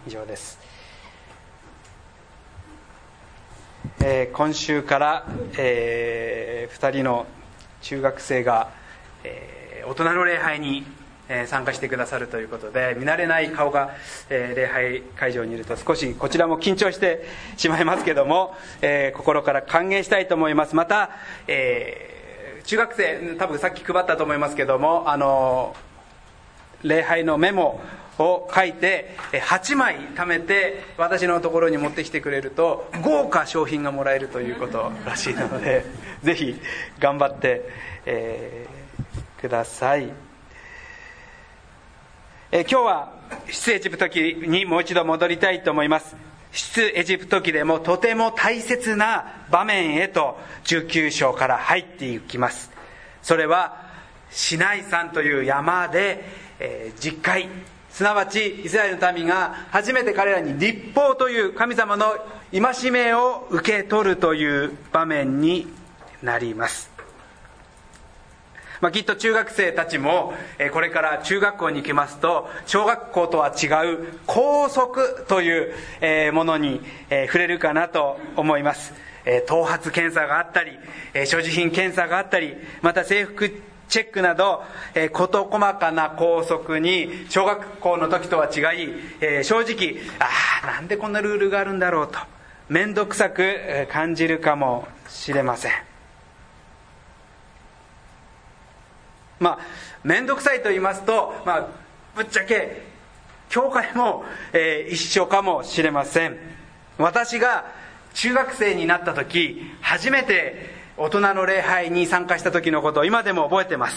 以上です。今週から、2人の中学生が、大人の礼拝に参加してくださるということで、見慣れない顔が、礼拝会場にいると少しこちらも緊張してしまいますけども、心から歓迎したいと思います。また、中学生多分さっき配ったと思いますけども、礼拝のメモを書いて8枚貯めて私のところに持ってきてくれると豪華商品がもらえるということらしいので、ぜひ頑張って、ください。今日は出エジプト記にもう一度戻りたいと思います。出エジプト記でもとても大切な場面へと19章から入っていきます。それはシナイ山という山で、十戒、すなわちイスラエルの民が初めて彼らに律法という神様の戒めを受け取るという場面になります。きっと中学生たちもこれから中学校に行きますと、小学校とは違う校則というものに触れるかなと思います。頭髪検査があったり、所持品検査があったり、また制服チェックなど事細かな校則に小学校の時とは違い、正直なんでこんなルールがあるんだろうと面倒くさく感じるかもしれません。面倒くさいと言いますと、ぶっちゃけ教会も、一緒かもしれません。私が中学生になった時、初めて大人の礼拝に参加した時のことを今でも覚えてます。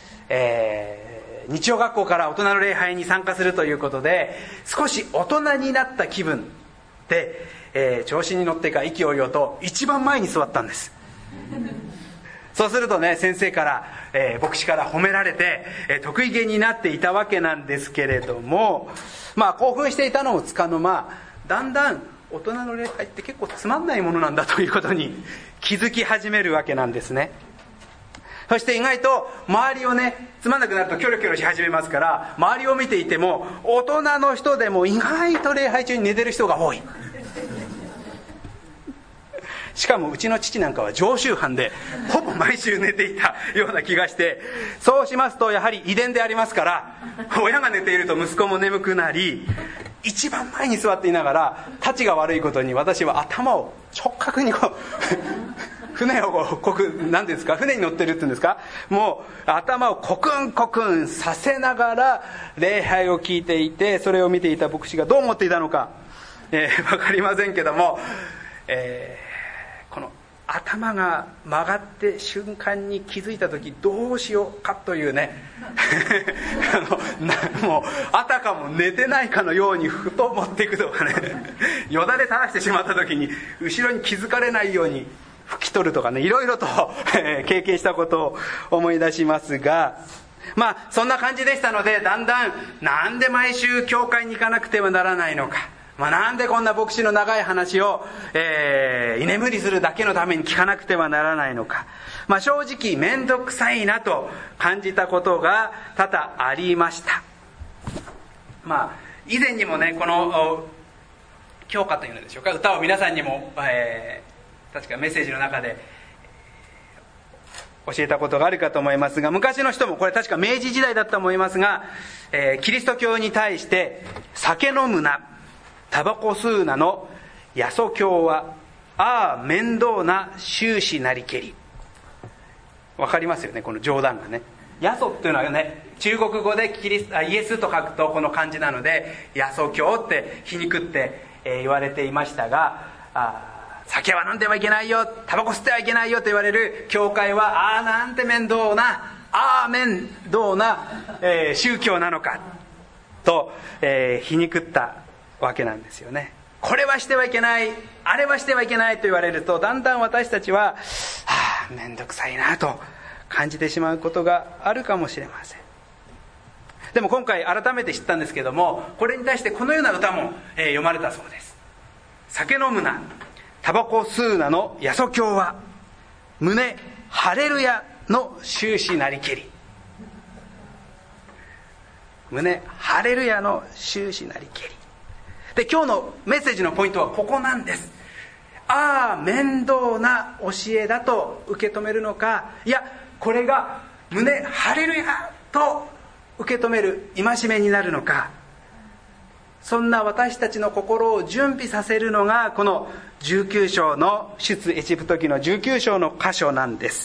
日曜学校から大人の礼拝に参加するということで、少し大人になった気分で、調子に乗ってか意気揚々と一番前に座ったんです。そうするとね、先生から、牧師から褒められて、得意げになっていたわけなんですけれども、興奮していたのもつかの間、だんだん大人の礼拝って結構つまんないものなんだということに気づき始めるわけなんですね。そして意外と周りをね、つまんなくなるとキョロキョロし始めますから、周りを見ていても大人の人でも意外と礼拝中に寝てる人が多い。しかもうちの父なんかは常習犯でほぼ毎週寝ていたような気がして、そうしますとやはり遺伝でありますから、親が寝ていると息子も眠くなり、一番前に座っていながら、たちが悪いことに私は頭を直角に船を何ですか、船に乗ってるっていうんですか、もう頭をコクンコクンさせながら礼拝を聞いていて、それを見ていた牧師がどう思っていたのか、分かりませんけども、この頭が曲がって瞬間に気づいた時どうしようかというねもうあたかも寝てないかのようにふと持っていくとかね、よだれ垂らしてしまった時に後ろに気づかれないように拭き取るとかね、いろいろと経験したことを思い出しますが、そんな感じでしたので、だんだんなんで毎週教会に行かなくてはならないのか、なんでこんな牧師の長い話を、居眠りするだけのために聞かなくてはならないのか、正直面倒くさいなと感じたことが多々ありました。以前にもね、この教歌というのでしょうか、歌を皆さんにも、確かメッセージの中で教えたことがあるかと思いますが、昔の人も、これ確か明治時代だったと思いますが、キリスト教に対して酒飲むな、タバコ吸うなのヤソ教は面倒な終始なりけり。わかりますよね、この冗談がね。ヤソっていうのはね、中国語でイエスと書くとこの漢字なので、ヤソ教って皮肉って、言われていましたが、酒は飲んではいけないよ、タバコ吸ってはいけないよと言われる教会は、なんて面倒な宗教なのかと、皮肉ったわけなんですよね。これはしてはいけない、あれはしてはいけないと言われると、だんだん私たちはめんどくさいなと感じてしまうことがあるかもしれません。でも今回改めて知ったんですけども、これに対してこのような歌も、読まれたそうです。酒飲むな、タバコ吸うなのヤソ教は、胸ハレルヤの終始なりけり。胸ハレルヤの終始なりけり。 で、今日のメッセージのポイントはここなんです。ああ、面倒な教えだと受け止めるのか、いや、これが胸ハレルヤと受け止める戒めになるのか、そんな私たちの心を準備させるのがこの19章の出エジプト記の19章の箇所なんです。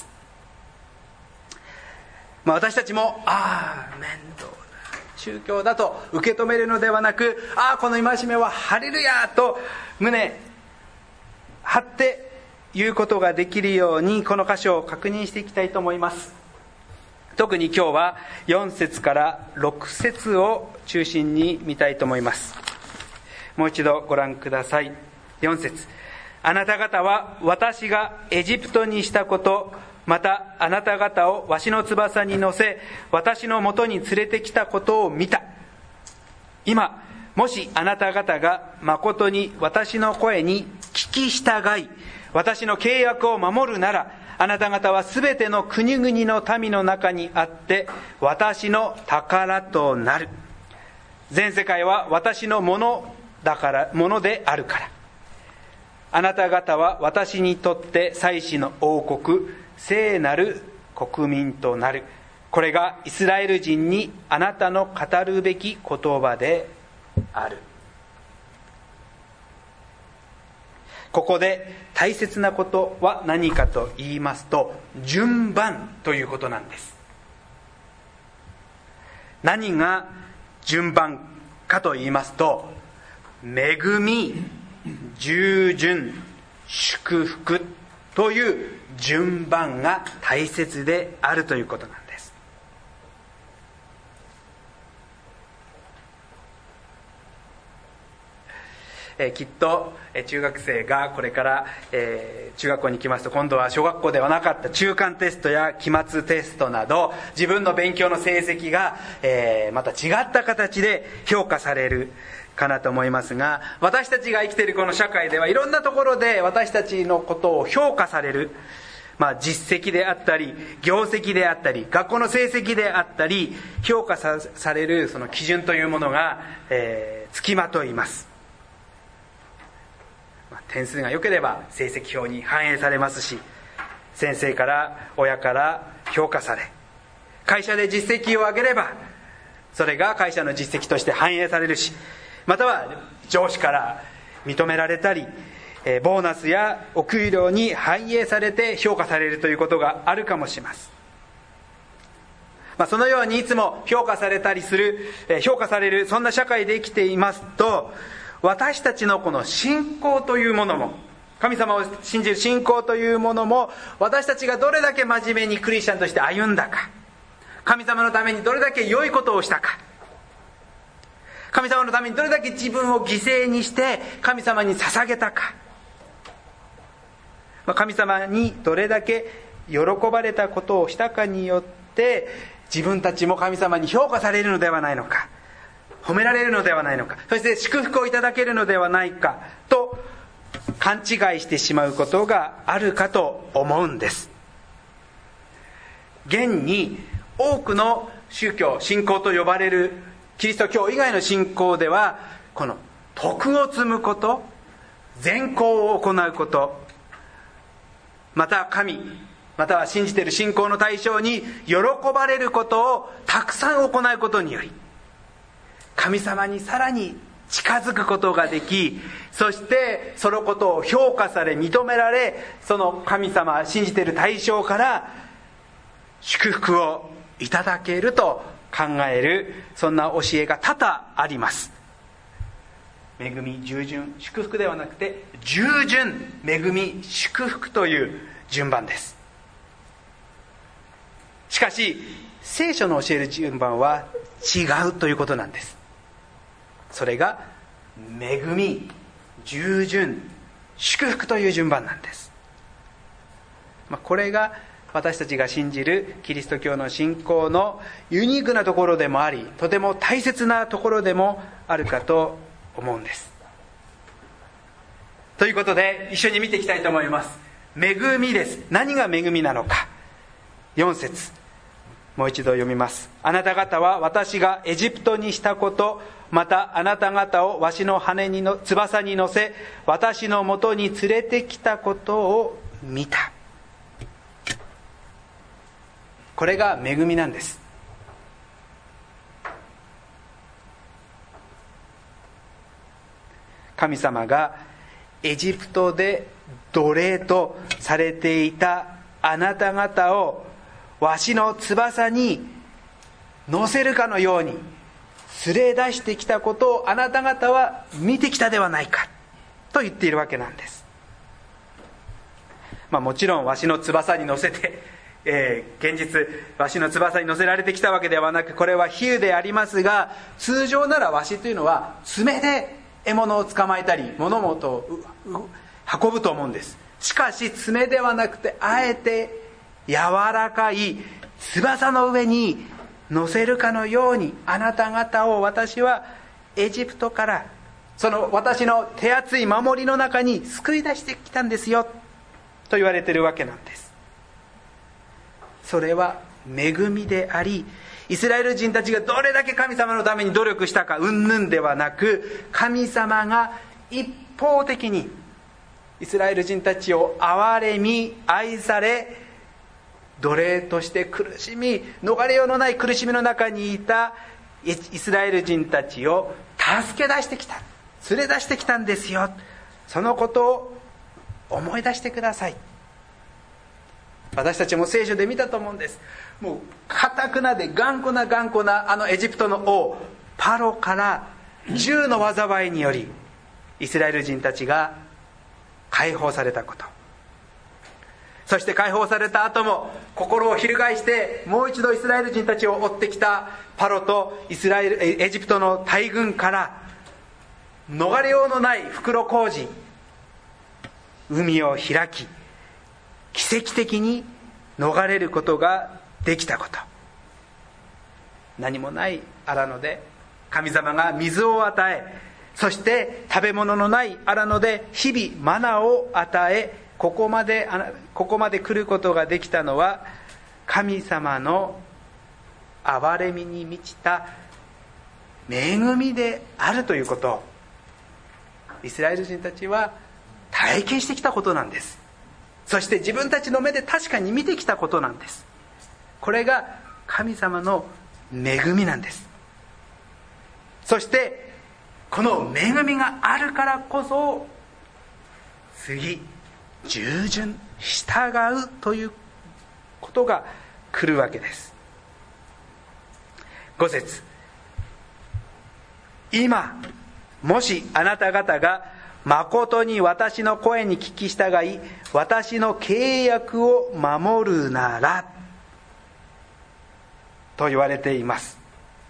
私たちも面倒な宗教だと受け止めるのではなく、この戒めはハレルヤと胸張って言うことができるように、この箇所を確認していきたいと思います。特に今日は4節から6節を中心に見たいと思います。もう一度ご覧ください。4節、あなた方は私がエジプトにしたこと、またあなた方をわしの翼に乗せ私のもとに連れてきたことを見た。今もしあなた方が誠に私の声に聞き従い私の契約を守るなら、あなた方はすべての国々の民の中にあって私の宝となる。全世界は私のものであるから。あなた方は私にとって祭司の王国、聖なる国民となる。これがイスラエル人にあなたの語るべき言葉である。ここで大切なことは何かと言いますと、順番ということなんです。何が順番かと言いますと、恵み、従順、祝福という順番が大切であるということなんです。きっと中学生がこれから、中学校に行きますと、今度は小学校ではなかった中間テストや期末テストなど自分の勉強の成績が、また違った形で評価されるかなと思いますが、私たちが生きているこの社会ではいろんなところで私たちのことを評価される、実績であったり業績であったり学校の成績であったり評価されるその基準というものが、つきまといます。点数が良ければ成績表に反映されますし、先生から親から評価され、会社で実績を上げればそれが会社の実績として反映されるし、または上司から認められたりボーナスやお給料に反映されて評価されるということがあるかもしれません。そのようにいつも評価されるそんな社会で生きていますと、私たちのこの信仰というものも、神様を信じる信仰というものも、私たちがどれだけ真面目にクリスチャンとして歩んだか、神様のためにどれだけ良いことをしたか、神様のためにどれだけ自分を犠牲にして神様に捧げたか、神様にどれだけ喜ばれたことをしたかによって自分たちも神様に評価されるのではないのか、褒められるのではないのか、そして祝福をいただけるのではないかと勘違いしてしまうことがあるかと思うんです。現に多くの宗教、信仰と呼ばれるキリスト教以外の信仰では、この徳を積むこと、善行を行うこと、また神、または信じている信仰の対象に喜ばれることをたくさん行うことにより、神様にさらに近づくことができ、そしてそのことを評価され認められ、その神様、信じている対象から祝福をいただけると考える、そんな教えが多々あります。恵み、従順、祝福ではなくて従順、恵み、祝福という順番です。しかし聖書の教える順番は違うということなんです。それが恵み、従順、祝福という順番なんです。これが私たちが信じるキリスト教の信仰のユニークなところでもあり、とても大切なところでもあるかと思うんです。ということで一緒に見ていきたいと思います。恵みです。何が恵みなのか。4節、 もう一度読みます。あなた方は私がエジプトにしたこと、またあなた方をわしの翼に乗せ、私のもとに連れてきたことを見た。これが恵みなんです。神様がエジプトで奴隷とされていたあなた方をわしの翼に乗せるかのように連れ出してきたことをあなた方は見てきたではないかと言っているわけなんです。もちろんわしの翼に乗せて、現実わしの翼に乗せられてきたわけではなく、これは比喩でありますが、通常ならわしというのは爪で獲物を捕まえたり物事を運ぶと思うんです。しかし爪ではなくて、あえて柔らかい翼の上に乗せるかのように、あなた方を私はエジプトからその私の手厚い守りの中に救い出してきたんですよと言われているわけなんです。それは恵みであり、イスラエル人たちがどれだけ神様のために努力したか云々ではなく、神様が一方的にイスラエル人たちを憐れみ愛され、奴隷として苦しみ、逃れようのない苦しみの中にいたイスラエル人たちを助け出してきた、連れ出してきたんですよ。そのことを思い出してください。私たちも聖書で見たと思うんです。もう堅くなで頑固なあのエジプトの王パロから10の災いによりイスラエル人たちが解放されたこと、そして解放された後も心を翻してもう一度イスラエル人たちを追ってきたパロとエジプトの大軍から逃れようのない袋小路、海を開き奇跡的に逃れることができたこと。何もない荒野で神様が水を与え、そして食べ物のない荒野で日々マナを与え、ここまで来ることができたのは神様の憐れみに満ちた恵みであるということをイスラエル人たちは体験してきたことなんです。そして自分たちの目で確かに見てきたことなんです。これが神様の恵みなんです。そしてこの恵みがあるからこそ次従順従うということが来るわけです。5節、今もしあなた方が誠に私の声に聞き従い私の契約を守るならと言われています。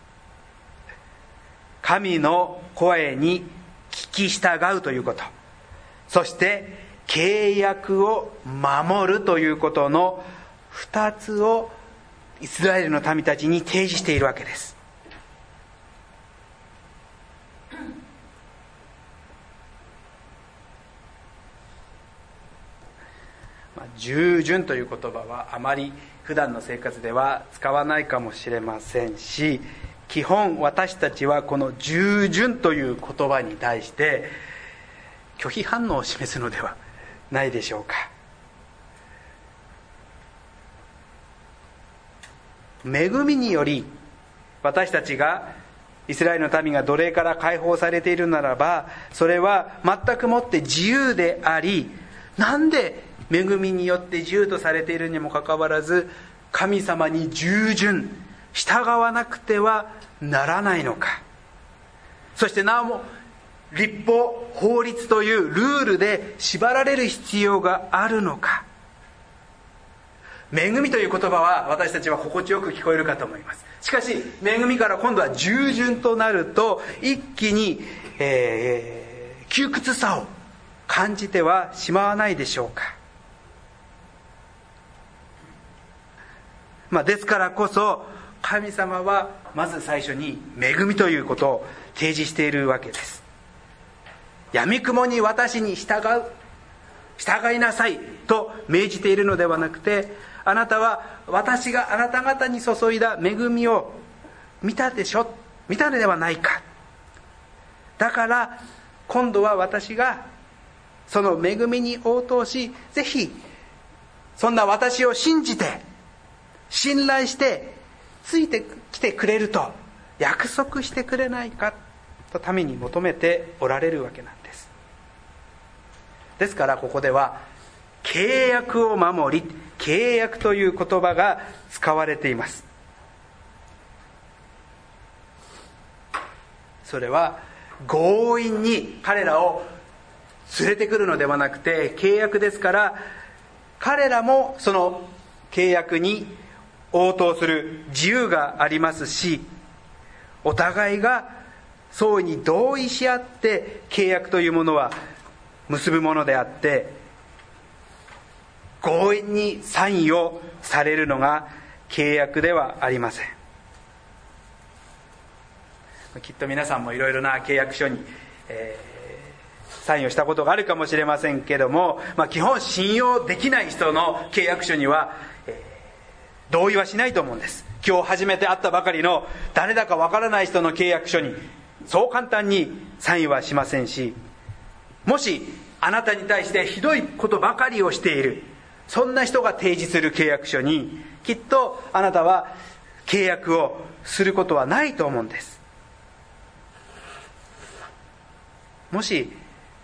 神の声に聞き従うということ、そして契約を守るということの2つをイスラエルの民たちに提示しているわけです。従順という言葉はあまり普段の生活では使わないかもしれませんし、基本私たちはこの従順という言葉に対して拒否反応を示すのではないでしょうか。恵みにより私たちがイスラエルの民が奴隷から解放されているならば、それは全くもって自由であり、なんで恵みによって自由とされているにもかかわらず神様に従順従わなくてはならないのか。そしてなおも律法法律というルールで縛られる必要があるのか。恵みという言葉は私たちは心地よく聞こえるかと思います。しかし恵みから今度は従順となると一気に、窮屈さを感じてはしまわないでしょうか。ですからこそ神様はまず最初に恵みということを提示しているわけです。闇雲に私に従いなさいと命じているのではなくて、 あなたは私があなた方に注いだ恵みを見たでしょ、見たのではないか。だから今度は私がその恵みに応答し、ぜひそんな私を信じて信頼してついてきてくれると約束してくれないかと民に求めておられるわけなんです。ですからここでは契約を守り、契約という言葉が使われています。それは強引に彼らを連れてくるのではなくて、契約ですから彼らもその契約に応答する自由がありますし、お互いが相違に同意し合って契約というものは結ぶものであって、強引にサインをされるのが契約ではありません。きっと皆さんもいろいろな契約書に、サインをしたことがあるかもしれませんけども、基本信用できない人の契約書には、同意はしないと思うんです。今日初めて会ったばかりの誰だかわからない人の契約書にそう簡単にサインはしませんし、もしあなたに対してひどいことばかりをしている、そんな人が提示する契約書にきっとあなたは契約をすることはないと思うんです。もし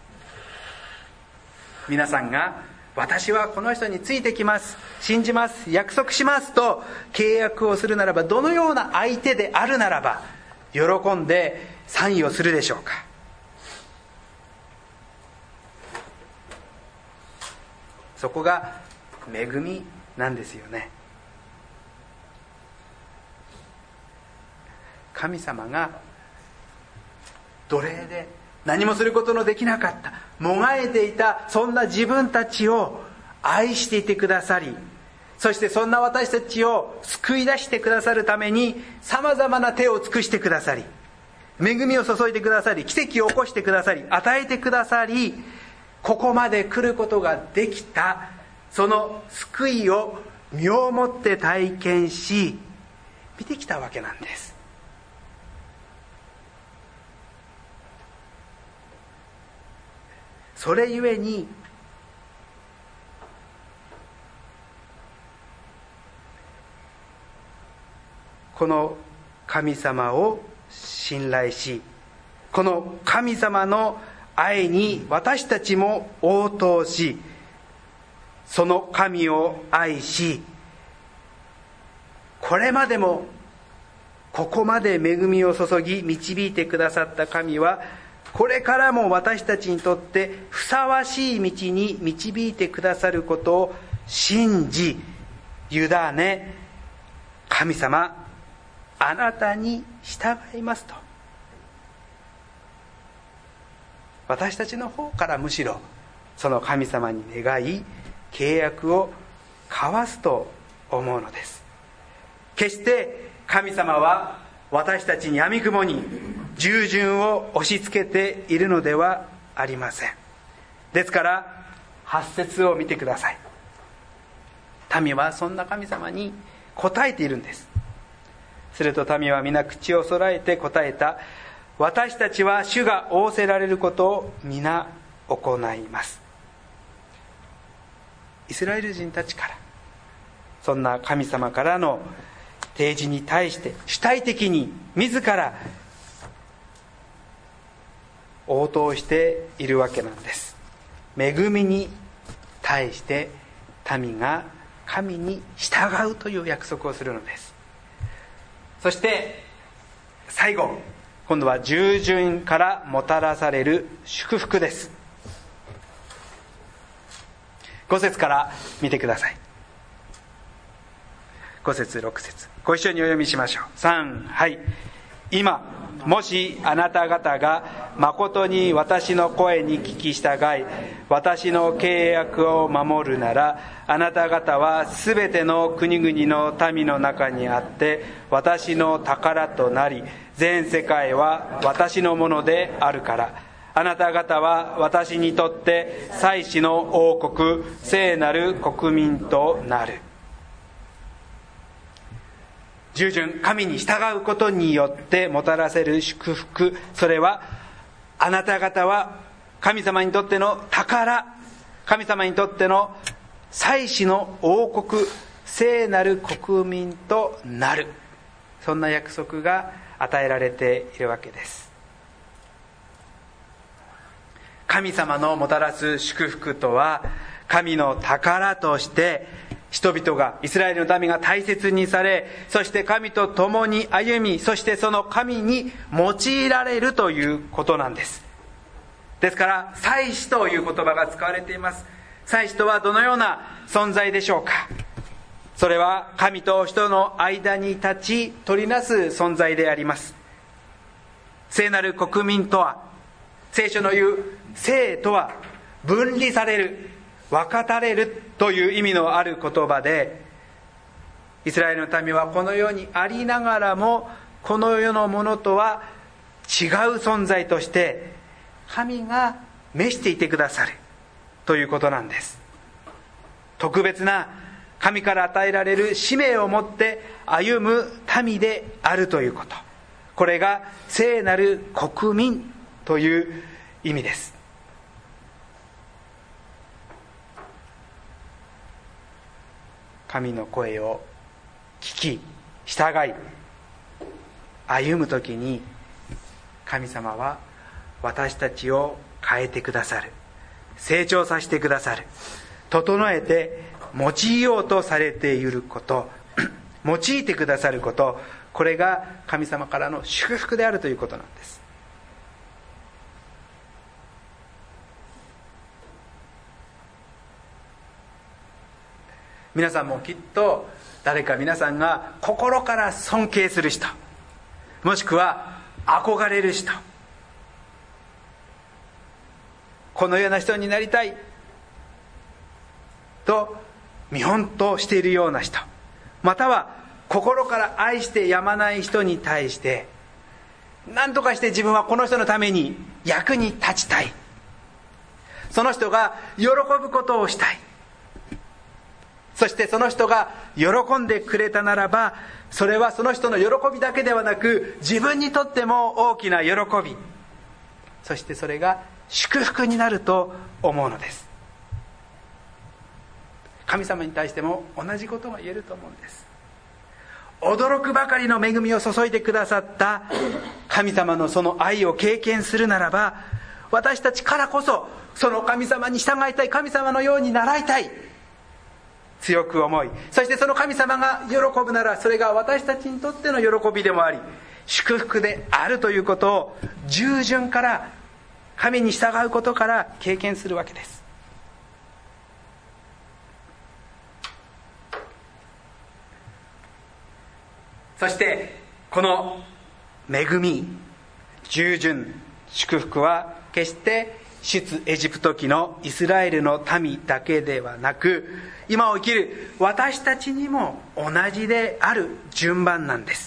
皆さんが私はこの人についてきます、信じます、約束しますと契約をするならば、どのような相手であるならば喜んでサインをするでしょうか。そこが恵みなんですよね。神様が奴隷で何もすることのできなかった、もがいていたそんな自分たちを愛していてくださり、そしてそんな私たちを救い出してくださるためにさまざまな手を尽くしてくださり、恵みを注いでくださり、奇跡を起こしてくださり、与えてくださり、ここまで来ることができた、その救いを身をもって体験し見てきたわけなんです。それゆえにこの神様を信頼し、この神様の愛に私たちも応答し、その神を愛し、これまでもここまで恵みを注ぎ導いてくださった神は、これからも私たちにとってふさわしい道に導いてくださることを信じ委ね、神様あなたに従いますと、私たちの方からむしろその神様に願い契約を交わすと思うのです。決して神様は私たちに闇雲に従順を押し付けているのではありません。ですから8節を見てください。民はそんな神様に答えているんです。すると民は皆口を揃えて答えた。私たちは主が仰せられることを皆行います。イスラエル人たちからそんな神様からの提示に対して主体的に自ら応答しているわけなんです。恵みに対して民が神に従うという約束をするのです。そして最後、今度は従順からもたらされる祝福です。5節から見てください。5節6節ご一緒にお読みしましょう。3、はい。今もしあなた方が誠に私の声に聞き従い、私の契約を守るなら、あなた方はすべての国々の民の中にあって私の宝となり、全世界は私のものであるから、あなた方は私にとって祭司の王国、聖なる国民となる。 従順、神に従うことによってもたらせる祝福、それはあなた方は神様にとっての宝、神様にとっての祭司の王国、聖なる国民となる、そんな約束が与えられているわけです。神様のもたらす祝福とは、神の宝として人々が、イスラエルの民が大切にされ、そして神と共に歩み、そしてその神に用いられるということなんです。ですから祭司という言葉が使われています。祭司とはどのような存在でしょうか。それは神と人の間に立ち取りなす存在であります。聖なる国民とは、聖書の言う聖とは分離される、分かたれるという意味のある言葉で、イスラエルの民はこの世にありながらも、この世のものとは違う存在として神が召していてくださるということなんです。特別な神から与えられる使命を持って歩む民であるということ、これが聖なる国民という意味です。神の声を聞き従い歩むときに、神様は私たちを変えてくださる、成長させてくださる、整えて用いようとされていること用いてくださること、これが神様からの祝福であるということなんです。皆さんもきっと誰か皆さんが心から尊敬する人、もしくは憧れる人、このような人になりたいと見本としているような人、または心から愛してやまない人に対して、何とかして自分はこの人のために役に立ちたい、その人が喜ぶことをしたい、そしてその人が喜んでくれたならば、それはその人の喜びだけではなく、自分にとっても大きな喜び、そしてそれが祝福になると思うのです。神様に対しても同じことが言えると思うんです。驚くばかりの恵みを注いでくださった神様のその愛を経験するならば、私たちからこそその神様に従いたい、神様のように習いたい、強く思い、そしてその神様が喜ぶなら、それが私たちにとっての喜びでもあり祝福であるということを、従順から神に従うことから経験するわけです。そしてこの恵み、従順、祝福は決して出エジプト記のイスラエルの民だけではなく、今を生きる私たちにも同じである順番なんです。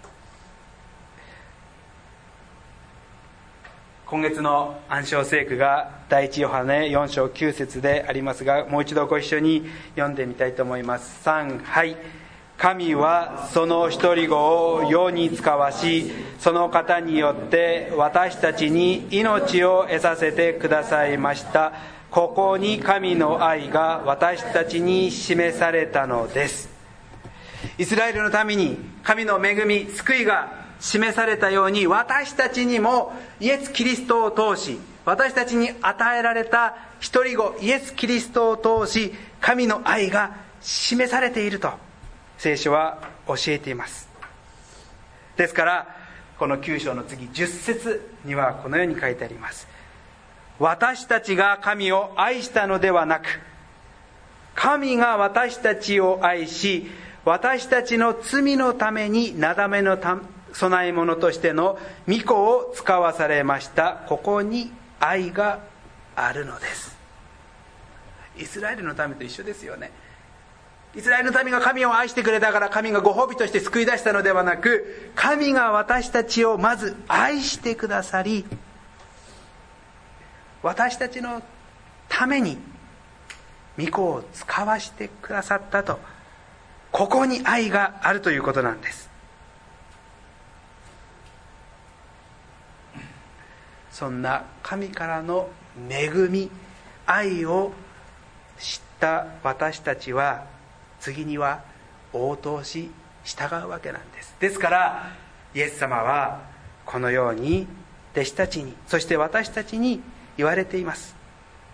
今月の暗唱聖句が第一ヨハネ4章9節でありますが、もう一度ご一緒に読んでみたいと思います。3、はい。神はその一人子を世に使わし、その方によって私たちに命を得させてくださいました。ここに神の愛が私たちに示されたのです。イスラエルのために神の恵み、救いが示されたように、私たちにもイエス・キリストを通し、私たちに与えられた一人子イエス・キリストを通し、神の愛が示されていると聖書は教えています。ですからこの9章の次10節にはこのように書いてあります。私たちが神を愛したのではなく、神が私たちを愛し、私たちの罪のためになだめの供え物としての御子を使わされました。ここに愛があるのです。イスラエルの民と一緒ですよね。イスラエルの民が神を愛してくれたから神がご褒美として救い出したのではなく、神が私たちをまず愛してくださり、私たちのために御子を使わしてくださったとここに愛があるということなんです。そんな神からの恵み、愛を知った私たちは次には応答し従うわけなんです。ですからイエス様はこのように弟子たちに、そして私たちに言われています。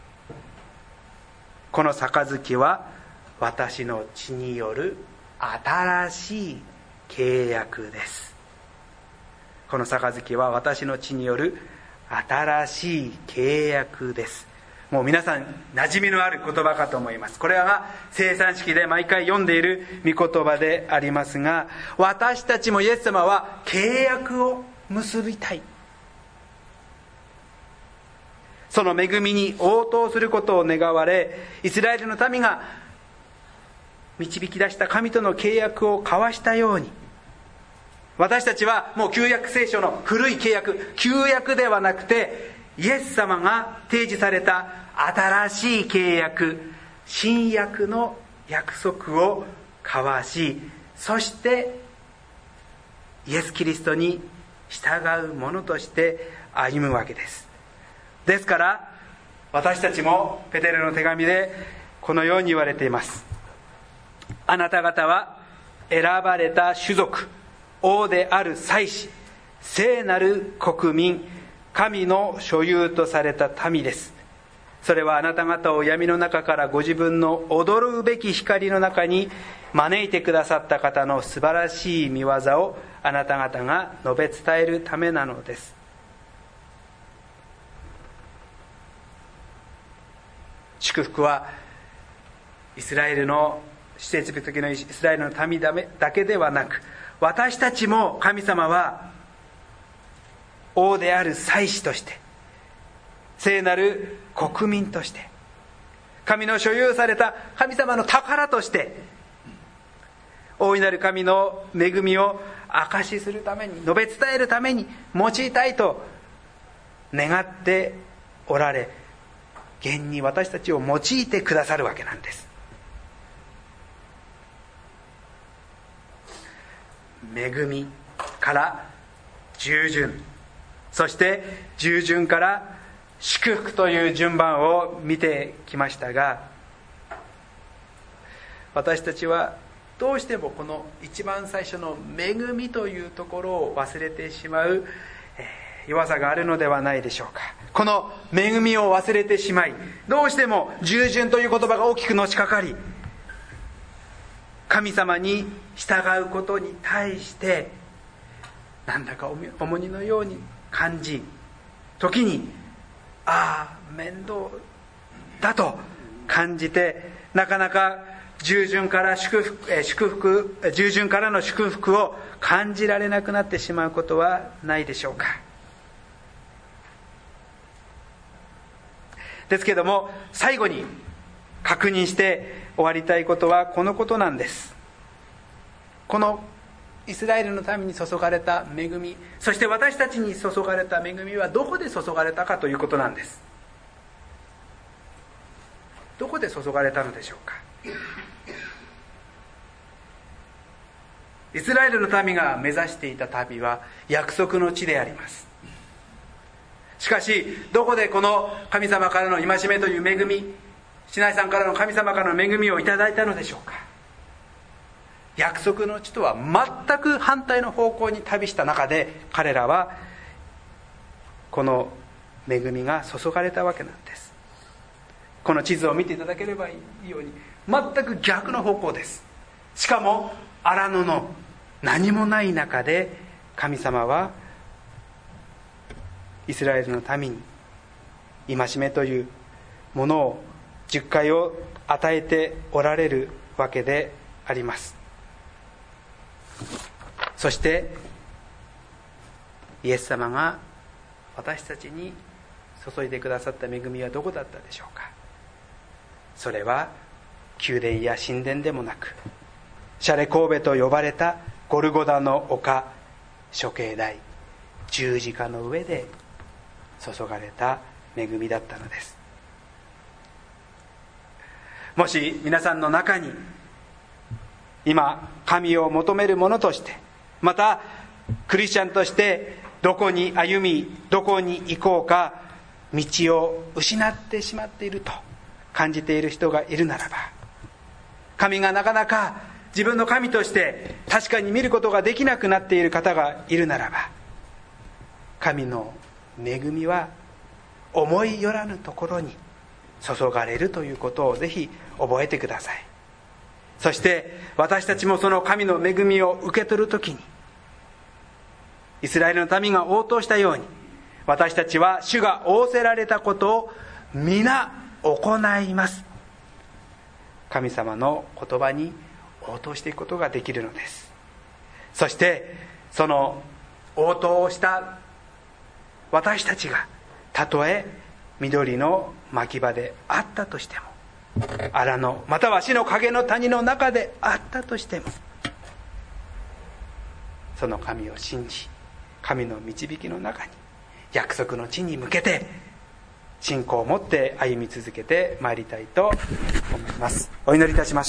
この杯は私の血による新しい契約です。この杯は私の血による新しい契約です。もう皆さん馴染みのある言葉かと思います。これは聖餐式で毎回読んでいる御言葉でありますが、私たちもイエス様は契約を結びたい、その恵みに応答することを願われ、イスラエルの民が導き出した神との契約を交わしたように、私たちはもう旧約聖書の古い契約、旧約ではなくてイエス様が提示された新しい契約、新約の約束を交わし、そしてイエス・キリストに従う者として歩むわけです。ですから私たちもペテロの手紙でこのように言われています。あなた方は選ばれた種族、王である祭司、聖なる国民、神の所有とされた民です。それはあなた方を闇の中からご自分の驚くべき光の中に招いてくださった方の素晴らしい見業をあなた方が述べ伝えるためなのです。祝福はイスラエルの出エジプト記のイスラエルの民だけではなく、私たちも神様は王である祭司として、聖なる国民として、神の所有された神様の宝として、大いなる神の恵みを証しするために、述べ伝えるために用いたいと願っておられ、現に私たちを用いてくださるわけなんです。恵みから従順、そして従順から祝福という順番を見てきましたが、私たちはどうしてもこの一番最初の恵みというところを忘れてしまう弱さがあるのではないでしょうか。この恵みを忘れてしまい、どうしても従順という言葉が大きくのしかかり、神様に従うことに対してなんだか重荷のように感じ、時に面倒だと感じて、なかなか従順から従順からの祝福を感じられなくなってしまうことはないでしょうか。ですけども、最後に確認して終わりたいことはこのことなんです。このイスラエルの民に注がれた恵み、そして私たちに注がれた恵みはどこで注がれたかということなんです。どこで注がれたのでしょうか。イスラエルの民が目指していた旅は約束の地であります。しかしどこでこの神様からの戒めという恵み、シナイさんからの神様からの恵みをいただいたのでしょうか。約束の地とは全く反対の方向に旅した中で、彼らはこの恵みが注がれたわけなんです。この地図を見ていただければいいように、全く逆の方向です。しかも荒野の何もない中で、神様はイスラエルの民に戒めというものを十戒を与えておられるわけであります。そしてイエス様が私たちに注いでくださった恵みはどこだったでしょうか。それは宮殿や神殿でもなく、シャレ神戸と呼ばれたゴルゴダの丘、処刑台、十字架の上で注がれた恵みだったのです。もし皆さんの中に今神を求める者として、またクリスチャンとしてどこに歩みどこに行こうか道を失ってしまっていると感じている人がいるならば、神がなかなか自分の神として確かに見ることができなくなっている方がいるならば、神の恵みは思いよらぬところに注がれるということをぜひ覚えてください。そして私たちもその神の恵みを受け取るときに、イスラエルの民が応答したように、私たちは主が仰せられたことを皆行います、神様の言葉に応答していくことができるのです。そしてその応答をした私たちが、たとえ緑の牧場であったとしても、荒野または死の影の谷の中であったとしても、その神を信じ、神の導きの中に約束の地に向けて信仰を持って歩み続けてまいりたいと思います。お祈りいたしましょう。